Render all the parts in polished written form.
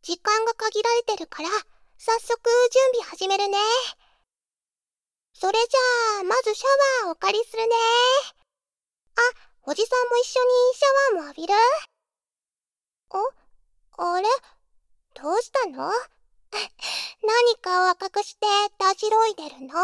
時間が限られてるから、早速準備始めるね。それじゃあ、まずシャワーをお借りするね。あ、おじさんも一緒にシャワーも浴びる？あれ？どうしたの？何かを赤くしてたじろいでるの？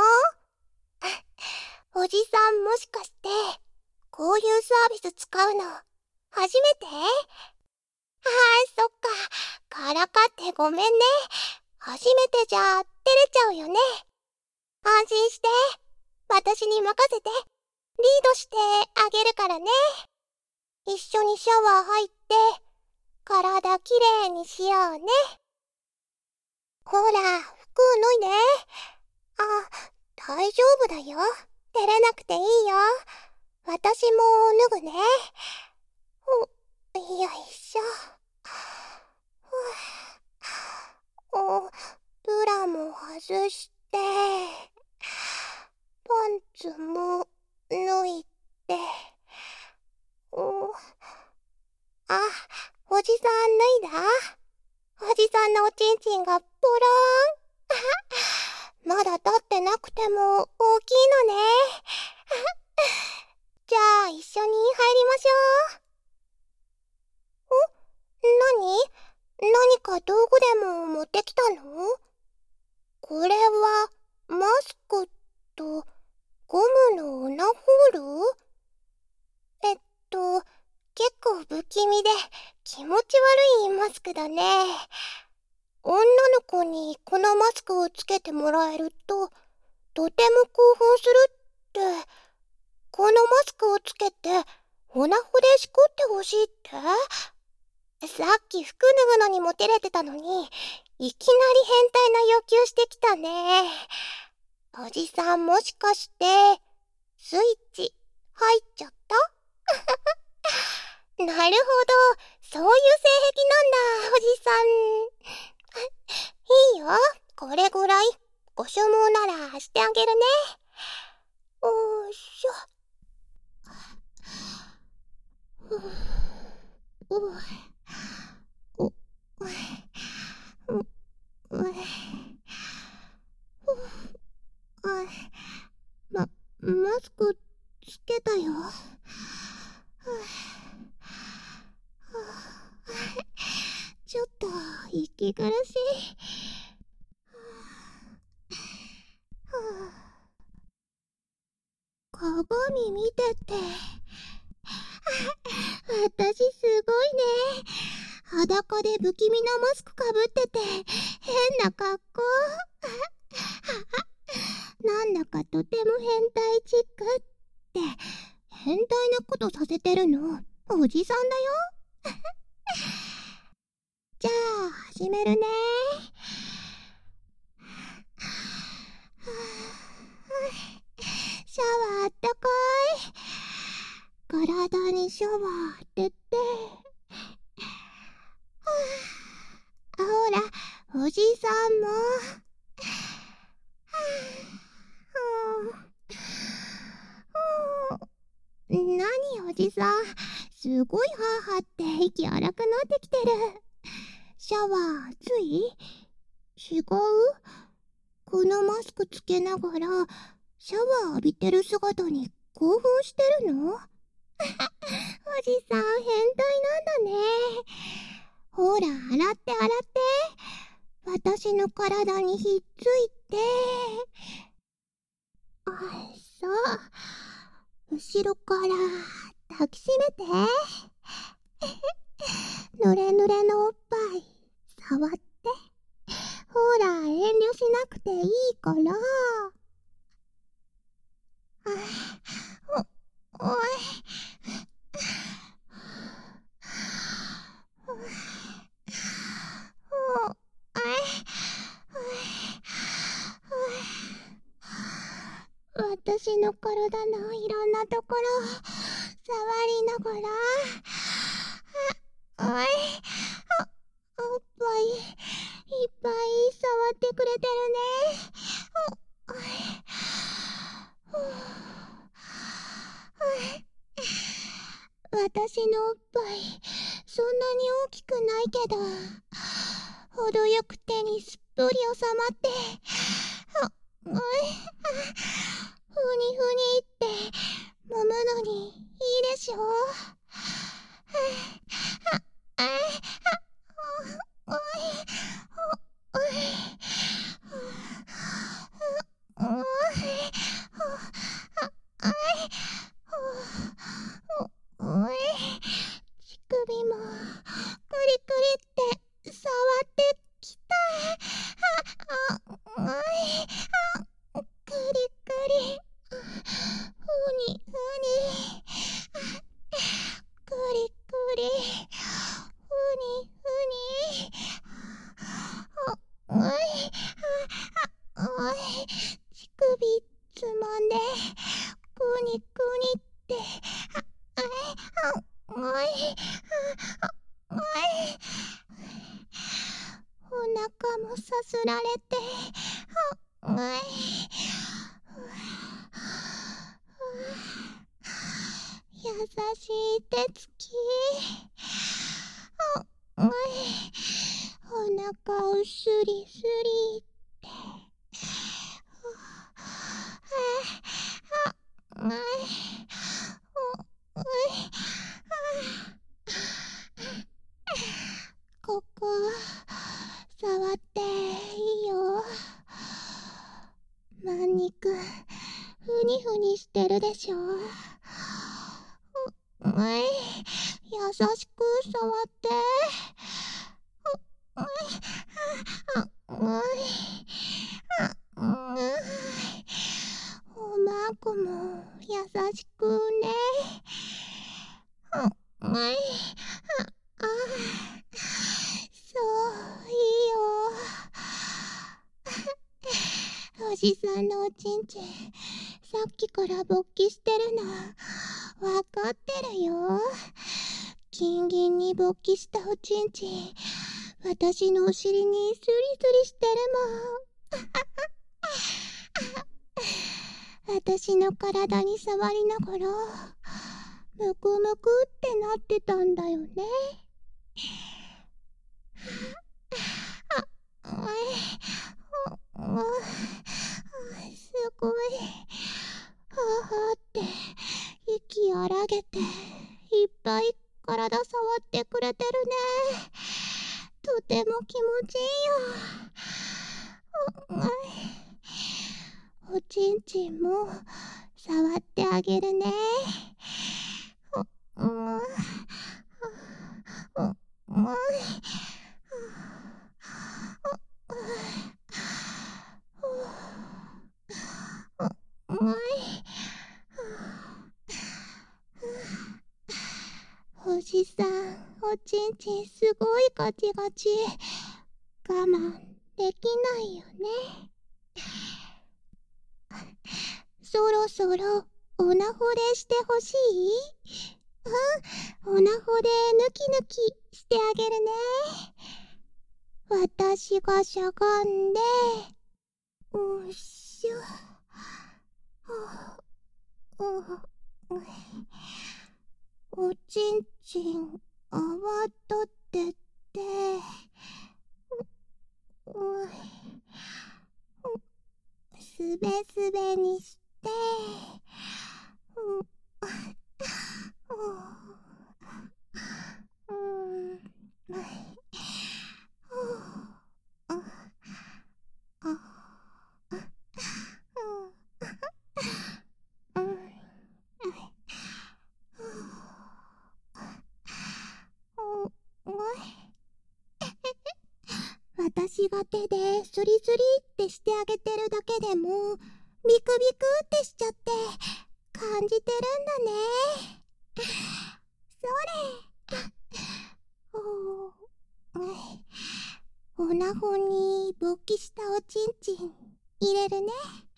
おじさんもしかして、こういうサービス使うの、初めて？そっか。からかってごめんね。初めてじゃ、照れちゃうよね。安心して。私に任せて。リードしてあげるからね。一緒にシャワー入って、体きれいにしようね。ほら、服脱いで。大丈夫だよ。照れなくていいよ。私も脱ぐね。よいしょ。ブラも外して、パンツも脱いで。おじさん脱いだ？おじさんのおちんちんがポローン。まだ立ってなくても大きいのね。じゃあ一緒に入りましょう。何か道具でも持ってきたの？これはマスクとゴムのオナホール？結構不気味で気持ち悪いマスクだね。女の子にこのマスクをつけてもらえるととても興奮するって。このマスクをつけてオナホでしこってほしいって？さっき服脱ぐのにも照れてたのに、いきなり変態な要求してきたね。おじさんもしかして、スイッチ入っちゃった？なるほど、そういう性癖なんだ、おじさん。いいよ、これぐらい、ご所望ならしてあげるね。おーしょ。マスクつけたよ。ちょっと息苦しい。鏡見てて。私すごいね。裸で不気味なマスクかぶってて変な格好。なんだかとても変態チックって。変態なことさせてるのおじさんだよ。じゃあ始めるね。シャワーあったかい。体にシャワー当てて。ほら、おじさんも。何おじさん、すごいハーハーって息荒くなってきてる。シャワー熱い？違う？このマスクつけながらシャワー浴びてる姿に興奮してるの？おじさん変態なんだね。ほら、洗って洗って。私の体にひっついて。そう。後ろから抱きしめて。ぬれぬれのおっぱい触って。ほら、遠慮しなくていいから。おい。私の体のいろんなところ触りながら、おい、おっぱいいっぱい触ってくれてるね。私のおっぱいそんなに大きくないけど、 程よく手にすっぽり収まって、ふにふにって揉むのにいいでしょ。乳首もクリクリって触ってきた。クリクリ、ふにふに、クリクリ、ふにふに、乳首つまんでくにくにって、お腹もさすられて、優しい手つき、お腹をスリスリって、ここ触っていいよ。まんにくふにふにしてるでしょ。優しく触って。おまんこも優しくね。そういいよ。おじさんのおちんちん、さっきから勃起してるのわかってるよ。ギンギンに勃起したおちんちん、私のお尻にスリスリしてるもん。私の体に触りながらむくむくってなってたんだよね。すごいははって息荒げていっぱい体触ってくれてるね。とても気持ちいいよ。おちんちんも触ってあげるね。おじさん、おちんちんすごいガチガチ。我慢できないよね。そろそろおなほれしてほしい？おなほでぬきぬきしてあげるね。私がしゃがんで、おっしょ。おちんちん泡立ってって、すべすべにして、私が手でスリスリってしてあげてるだけでもビクビクってしちゃって感じてるんだね。それ。おなほに勃起したおちんちん入れるね。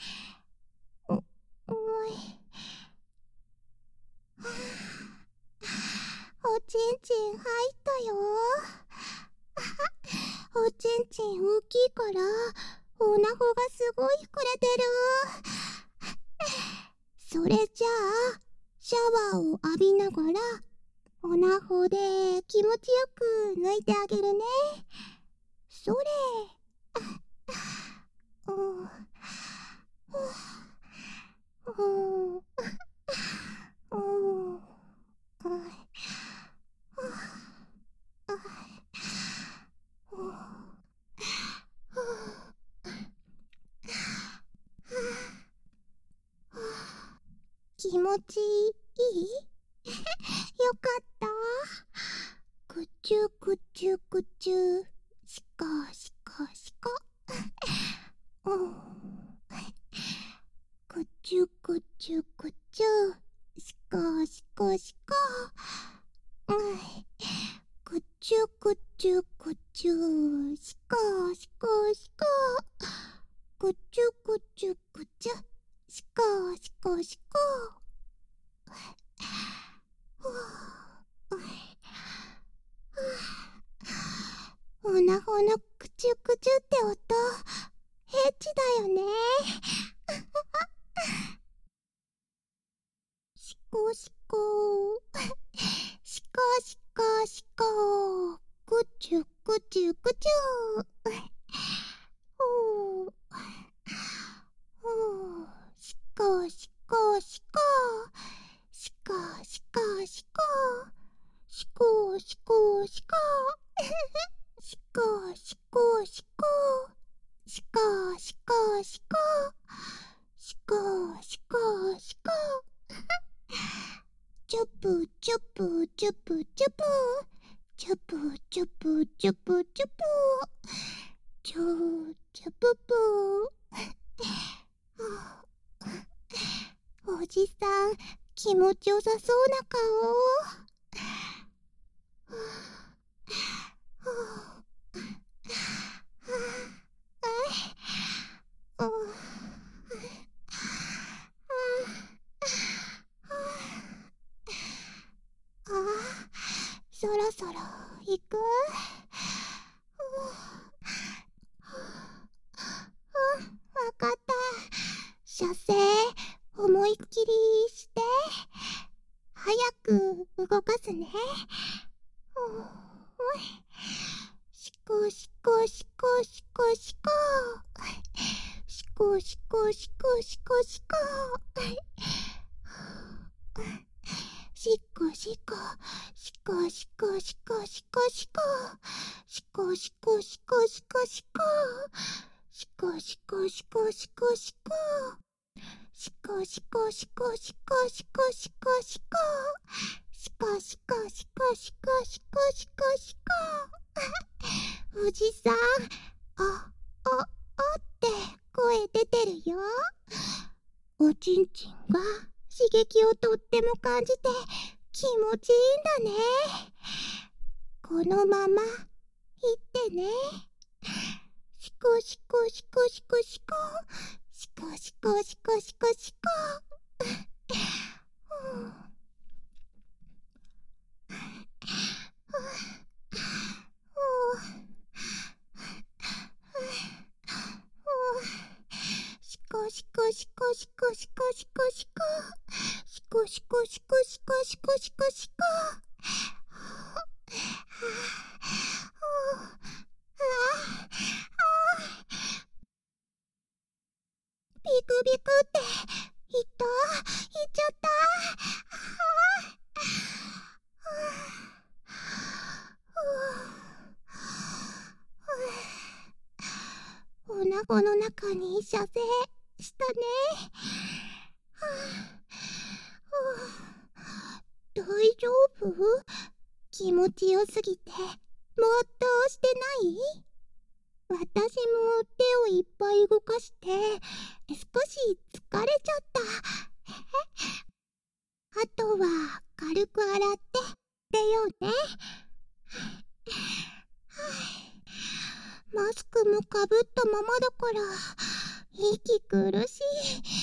おちんちん入ったよ。おちんちん大きいからおなほがすごい膨れてる。それじゃあシャワーを浴びながらおなほで気持ちよく抜いてあげるね。 それ。うん。うん。うん。気持ちいい？よかった。ぐちゅぐちゅぐちゅ。しかしかしか。うん。ぐちゅぐちゅぐちゅ。しかしかしか。うん。ぐちゅぐちゅぐちゅ。しかしかしか。ぐちゅぐちゅぐちゅ。しかしかしか。ほなほなくちゅくちゅって音、エッチだよね。しこしこ。しかしかしか。ぐちゅぐちゅぐちゅ。ほう。ほう。しかしかしか。しかしかしか。しこしこしか。しかしかしか。しかしかしか。しかしかしか。チュプチュプチュプチュプ。チュプチュプチュプチュプ。チュチュププ。おじさん、気持ちよさそうな顔。そろそろ行く？わかった。射精、思いっきりして。早く動かすね。しこしこしこしこしこ。しこしこしこしこしこ。しこしこしこしこしこしこしこ。しこしこしこしこしこ。しこしこしこしこしこ。しこしこしこしこしこしこしこ。しこしこしこしこしこしこしこ。おじさん、おって声出てるよ。おちんちんが刺激をとっても感じて気持ちいいんだね。このままいってね。しこしこしこしこしこ。しこしこしこしこしこ。しこしこしこしこしこしこしこ。しこしこしこしこしこしこしこ。ビクビクっていっちゃった。おなごの中に射精したね。大丈夫？気持ちよすぎて、ぼーっとしてない？私も手をいっぱい動かして、少し疲れちゃった。あとは軽く洗って出ようね。マスクもかぶったままだから、息苦しい。